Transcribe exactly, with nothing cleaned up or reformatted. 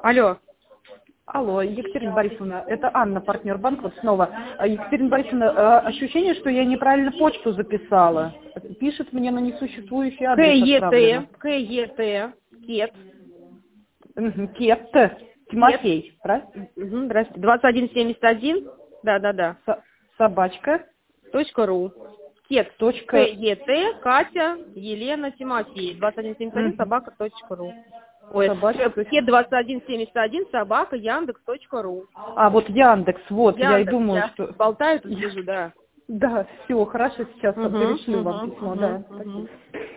Алло. Алло, Екатерина Борисовна, это Анна, партнер банка, вот снова. А, Екатерина Борисовна, ощущение, что я неправильно почту записала. Пишет мне на несуществующий адрес отправлено. КЕТ, КЕТ, Угу, Кет, Тимофей, правильно? угу, здравствуйте, двадцать один семьдесят один, да-да-да, Со- собачка. точка ру. Кет, Точка. КЕТ, Катя, Елена, Тимофей, двадцать один семьдесят один, Мгм. собака, точка ру. Ой, Собачка. точка- Кет двадцать один семьдесят один, собака, Яндекс, точка ру. А, вот Яндекс, вот, я и Яндекс, думаю, я что... болтаю тут, вижу, да. Да, все, хорошо, сейчас Угу, перешлю вам угу, письмо, угу, да. угу.